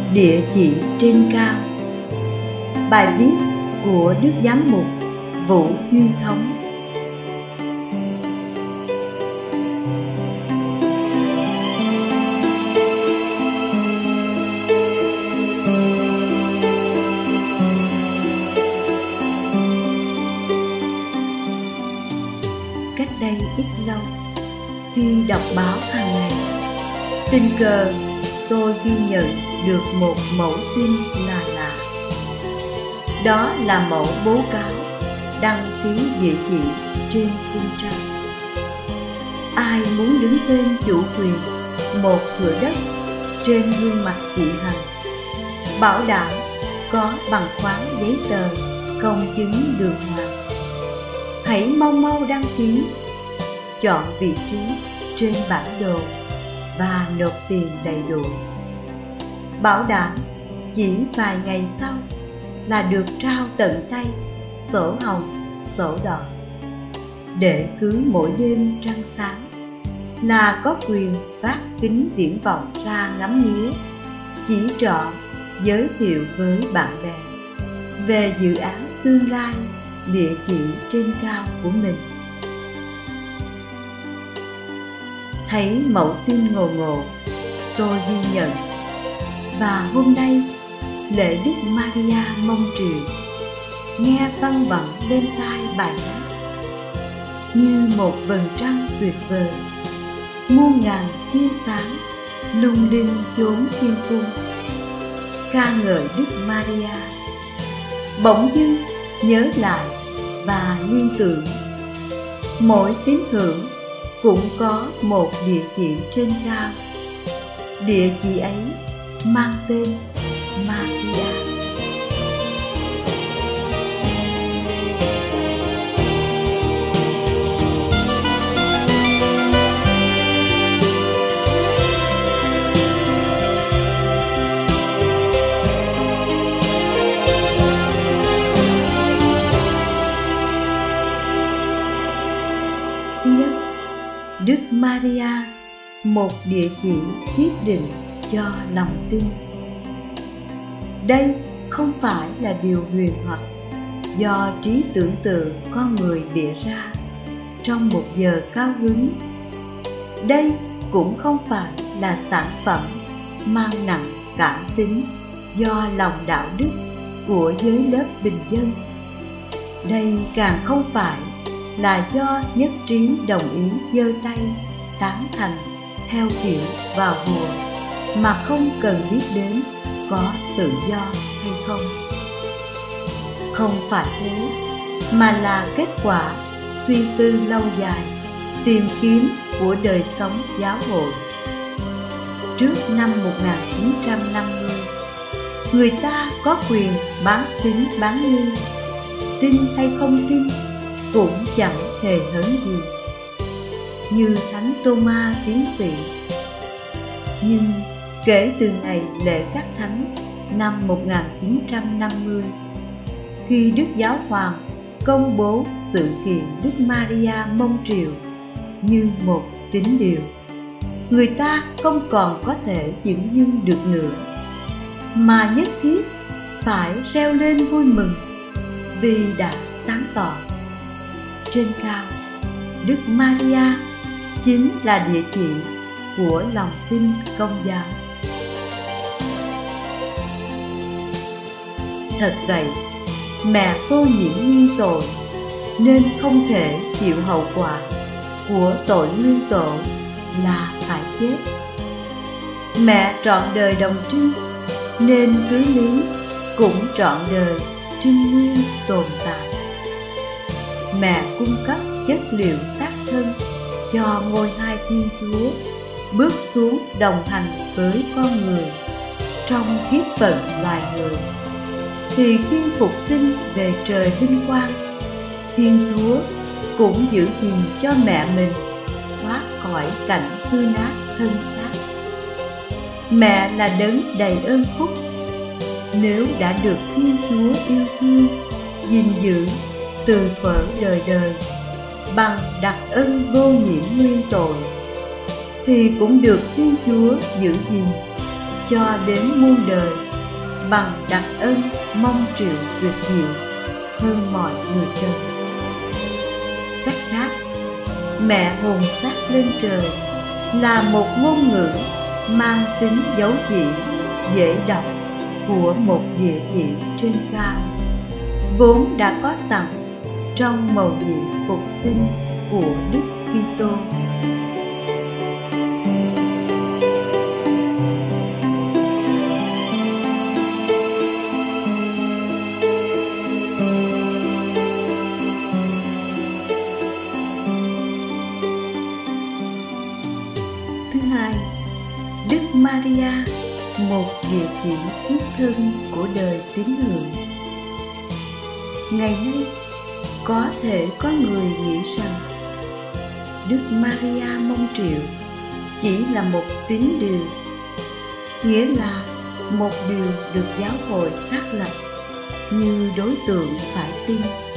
Địa chỉ trên cao. Bài viết của Đức Giám mục Vũ Duy Thống. Cách đây ít lâu, khi đọc báo hàng ngày, tình cờ tôi ghi nhận được một mẫu tin là lạ. Đó là mẫu bố cáo đăng ký địa chỉ trên khung tranh. Ai muốn đứng tên chủ quyền một thửa đất trên gương mặt chị Hằng, bảo đảm có bằng khoáng giấy tờ công chứng đường hoàng, hãy mau mau đăng ký, chọn vị trí trên bản đồ và nộp tiền đầy đủ. Bảo đảm chỉ vài ngày sau là được trao tận tay sổ hồng, sổ đỏ, để cứ mỗi đêm trăng sáng là có quyền vác kính viễn vọng ra ngắm nghía, chỉ trỏ, giới thiệu với bạn bè về dự án tương lai, địa chỉ trên cao của mình. Thấy mẫu tin ngộ ngộ, tôi ghi nhận, và hôm nay lễ Đức Maria mông triều nghe văng vẳng bên tai bài hát như một vầng trăng tuyệt vời, muôn ngàn tia sáng lung linh chốn thiên cung, ca ngợi Đức Maria. Bỗng dưng nhớ lại và liên tưởng, mỗi tín hữu cũng có một địa chỉ trên cao. Địa chỉ ấy mang tên Maria. Thứ nhất, Đức Maria, một địa chỉ quyết định cho lòng tin. Đây không phải là điều huyền hoặc do trí tưởng tượng con người bịa ra trong một giờ cao hứng. Đây cũng không phải là sản phẩm mang nặng cảm tính do lòng đạo đức của giới lớp bình dân. Đây càng không phải là do nhất trí đồng ý giơ tay tán thành theo kiểu vào hùa mà không cần biết đến có tự do hay không. Không phải thế, mà là kết quả suy tư lâu dài, tìm kiếm của đời sống giáo hội. Trước năm 1950, người ta có quyền bán tín bán nghi, tin hay không tin cũng chẳng hề hấn gì, như Thánh Tô-ma tiến sĩ. Nhưng kể từ ngày lễ các thánh năm 1950, khi Đức Giáo Hoàng công bố sự kiện Đức Maria mông triều như một tín điều, người ta không còn có thể dửng dưng được nữa, mà nhất thiết phải reo lên vui mừng vì đã sáng tỏ. Trên cao, Đức Maria chính là địa chỉ của lòng tin Công giáo. Thật vậy, mẹ vô nhiễm nguyên tội nên không thể chịu hậu quả của tội nguyên tội là phải chết. Mẹ trọn đời đồng trinh nên cứ lý cũng trọn đời trinh nguyên tồn tại. Mẹ cung cấp chất liệu xác thân cho ngôi hai Thiên Chúa bước xuống đồng hành với con người trong kiếp phận loài người, thì khi phục sinh về trời vinh quang, Thiên Chúa cũng giữ gìn cho mẹ mình thoát khỏi cảnh hư nát thân xác. Mẹ là đấng đầy ơn phúc, nếu đã được Thiên Chúa yêu thương, gìn giữ từ thuở đời đời bằng đặc ân vô nhiễm nguyên tội, thì cũng được Thiên Chúa giữ gìn cho đến muôn đời, bằng đặc ân mong triệu tuyệt diệu hơn mọi người trời. Cách khác, mẹ hồn xác lên trời là một ngôn ngữ mang tính dấu chỉ, dễ đọc của một địa vị trên cao, vốn đã có sẵn trong mầu nhiệm phục sinh của Đức Kitô. Thứ hai, Đức Maria, một địa chỉ thiết thân của đời tín hữu. Ngày nay, có thể có người nghĩ rằng Đức Maria mong triệu chỉ là một tín điều, nghĩa là một điều được giáo hội xác lập như đối tượng phải tin.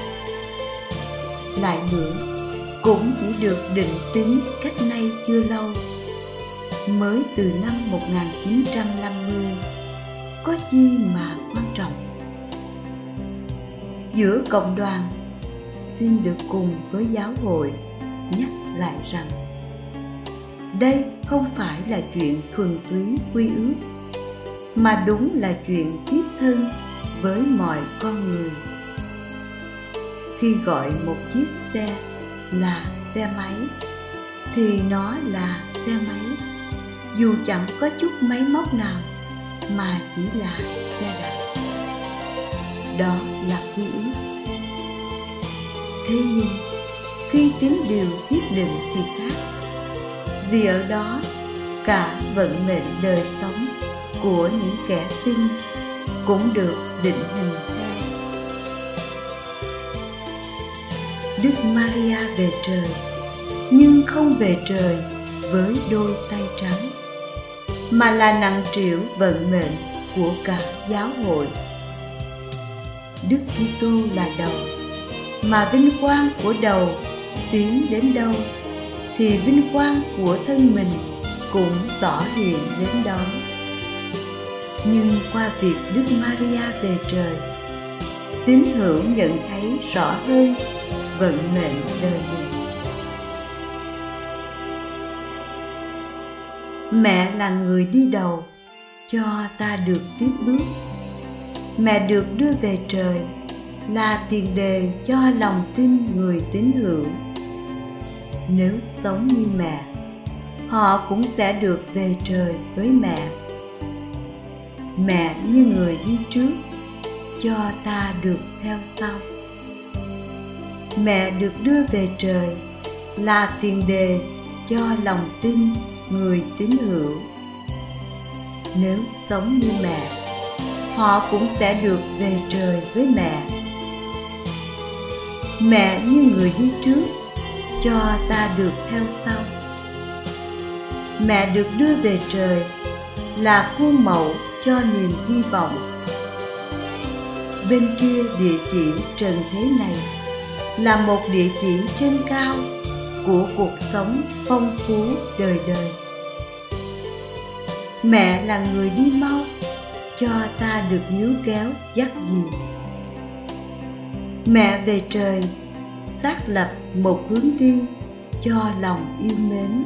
Lại nữa, cũng chỉ được định tính cách nay chưa lâu, mới từ năm 1950, có chi mà quan trọng. Giữa cộng đoàn, xin được cùng với giáo hội nhắc lại rằng đây không phải là chuyện thuần túy quy ước, mà đúng là chuyện thiết thân với mọi con người. Khi gọi một chiếc xe là xe máy, thì nó là xe máy, dù chẳng có chút máy móc nào, mà chỉ là xe đạp. Đó là quy ước. Thế nhưng khi tín điều thiết định thì khác, vì ở đó cả vận mệnh đời sống của những kẻ tin cũng được định hình theo. Đức Maria về trời, nhưng không về trời với đôi tay trắng, mà là nặng trĩu vận mệnh của cả giáo hội. Đức Kitô là đầu, mà vinh quang của đầu tiến đến đâu, thì vinh quang của thân mình cũng tỏ hiện đến đó. Nhưng qua việc Đức Maria về trời, tín hữu nhận thấy rõ hơn vận mệnh đời mình. Mẹ là người đi đầu cho ta được tiếp bước. Mẹ được đưa về trời là tiền đề cho lòng tin người tín hữu. Nếu sống như mẹ, họ cũng sẽ được về trời với mẹ. Mẹ như người đi trước, cho ta được theo sau. Mẹ được đưa về trời là tiền đề cho lòng tin người tín hữu. Nếu sống như mẹ, họ cũng sẽ được về trời với mẹ. Mẹ như người đi trước, cho ta được theo sau. Mẹ được đưa về trời là khuôn mẫu cho niềm hy vọng. Bên kia địa chỉ trần thế này là một địa chỉ trên cao của cuộc sống phong phú đời đời. Mẹ là người đi mau, cho ta được níu kéo dắt dìu. Mẹ về trời xác lập một hướng đi cho lòng yêu mến.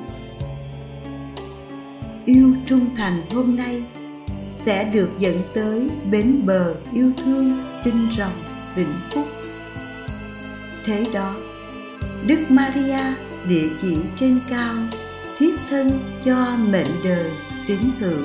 Yêu trung thành hôm nay sẽ được dẫn tới bến bờ yêu thương tinh rồng vĩnh phúc. Thế đó, Đức Maria địa chỉ trên cao thiết thân cho mệnh đời tín hữu.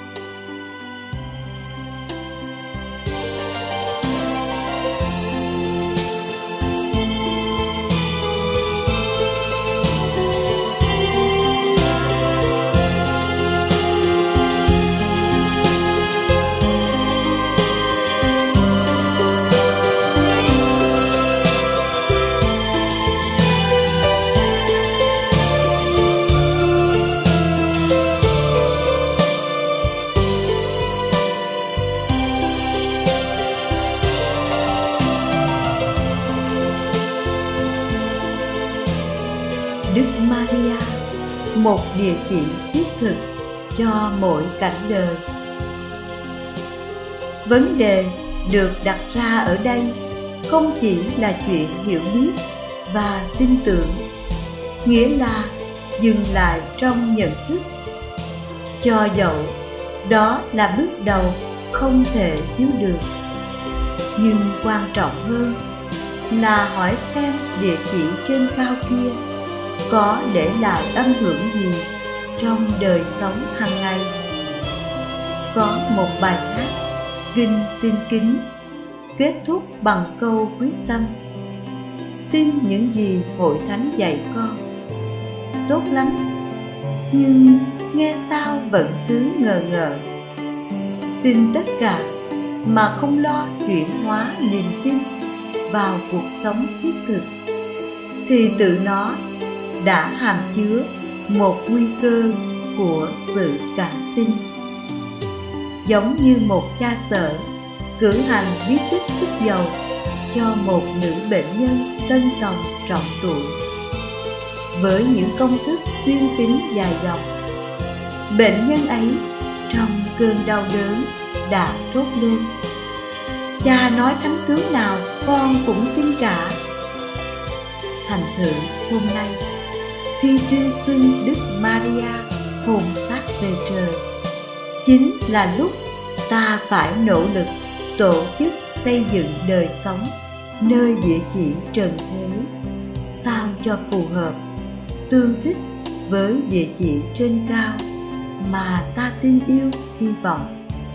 Đức Maria, một địa chỉ thiết thực cho mỗi cảnh đời Vấn đề được đặt ra ở đây không chỉ là chuyện hiểu biết và tin tưởng, nghĩa là dừng lại trong nhận thức. Cho dẫu đó là bước đầu không thể thiếu được, nhưng quan trọng hơn là hỏi xem địa chỉ trên cao kia có để lại âm hưởng gì trong đời sống hàng ngày. Có một bài hát Kinh Tin Kính kết thúc bằng câu quyết tâm: tin những gì Hội Thánh dạy con. Tốt lắm, nhưng nghe sao vẫn cứ ngờ ngợ. Tin tất cả mà không lo chuyển hóa niềm tin vào cuộc sống thiết thực, thì tự nó đã hàm chứa một nguy cơ của sự cảm tin. Giống như một cha xở cử hành bí tích sức dầu cho một nữ bệnh nhân tân tòng trọng tuổi. Với những công thức tuyên tín dài dòng, bệnh nhân ấy trong cơn đau đớn đã thốt lên: cha nói thánh tướng nào con cũng tin cả. Thành thử hôm nay, khi tuyên xưng Đức Maria hồn xác về trời, chính là lúc ta phải nỗ lực tổ chức xây dựng đời sống nơi địa chỉ trần thế sao cho phù hợp, tương thích với địa chỉ trên cao mà ta tin yêu hy vọng.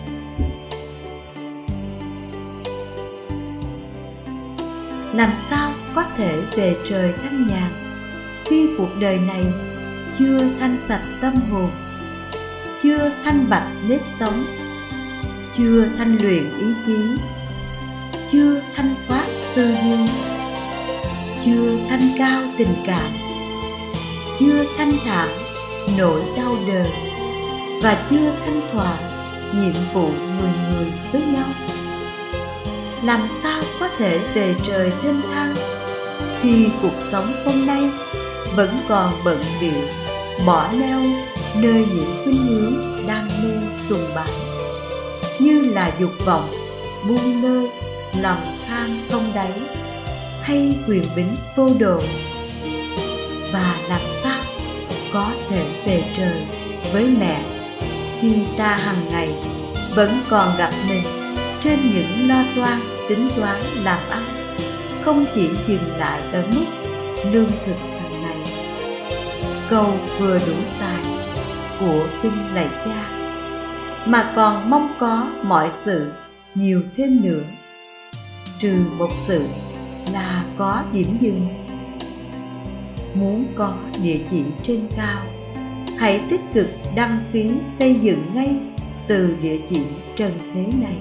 Làm sao có thể về trời thanh nhàn khi cuộc đời này chưa thanh sạch tâm hồn, chưa thanh bạch nếp sống, chưa thanh luyện ý chí, chưa thanh thoát tư duy, chưa thanh cao tình cảm, chưa thanh thản nỗi đau đời, và chưa thanh thỏa nhiệm vụ người người với nhau? Làm sao có thể về trời thênh thang khi cuộc sống hôm nay vẫn còn bận bịu bỏ neo nơi những khuynh hướng đam mê sùng bái, như là dục vọng buông lơi, lòng tham không đáy, hay quyền bính vô độ? Và làm sao có thể về trời với mẹ khi ta hàng ngày vẫn còn gặp mình trên những lo toan tính toán làm ăn, không chỉ dừng lại ở mức lương thực hàng ngày, câu vừa đủ xài của Kinh Lạy Cha, mà còn mong có mọi sự nhiều thêm nữa, trừ một sự là có điểm dừng. Muốn có địa chỉ trên cao, hãy tích cực đăng ký xây dựng ngay từ địa chỉ trần thế này.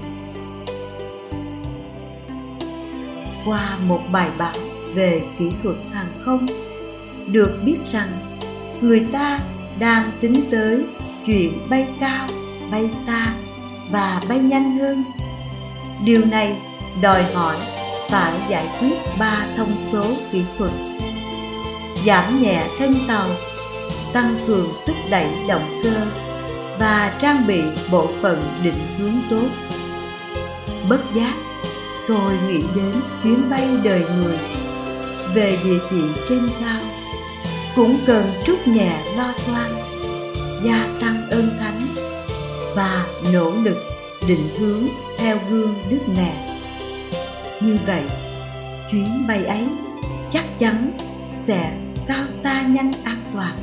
Qua một bài báo về kỹ thuật hàng không, được biết rằng người ta đang tính tới chuyện bay cao, bay xa và bay nhanh hơn. Điều này đòi hỏi phải giải quyết 3 thông số kỹ thuật: giảm nhẹ thân tàu, tăng cường thúc đẩy động cơ và trang bị bộ phận định hướng tốt. Bất giác, tôi nghĩ đến chuyến bay đời người về địa chỉ trên cao, cũng cần trút nhẹ lo toan, gia tăng ơn thánh và nỗ lực định hướng theo gương Đức Mẹ. Như vậy, chuyến bay ấy chắc chắn sẽ cao xa nhanh an toàn.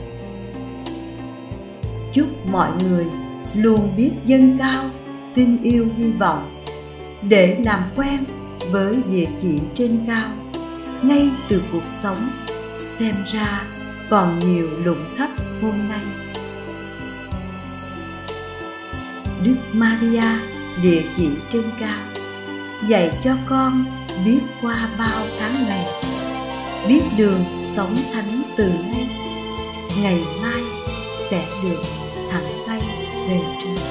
Chúc mọi người luôn biết dâng cao tin yêu hy vọng để làm quen với địa chỉ trên cao ngay từ cuộc sống xem ra còn nhiều lụng thấp hôm nay. Đức Maria địa chỉ trên cao dạy cho con biết qua bao tháng ngày, biết đường sống thánh từ nay, ngày mai sẽ được thẳng tay về trời.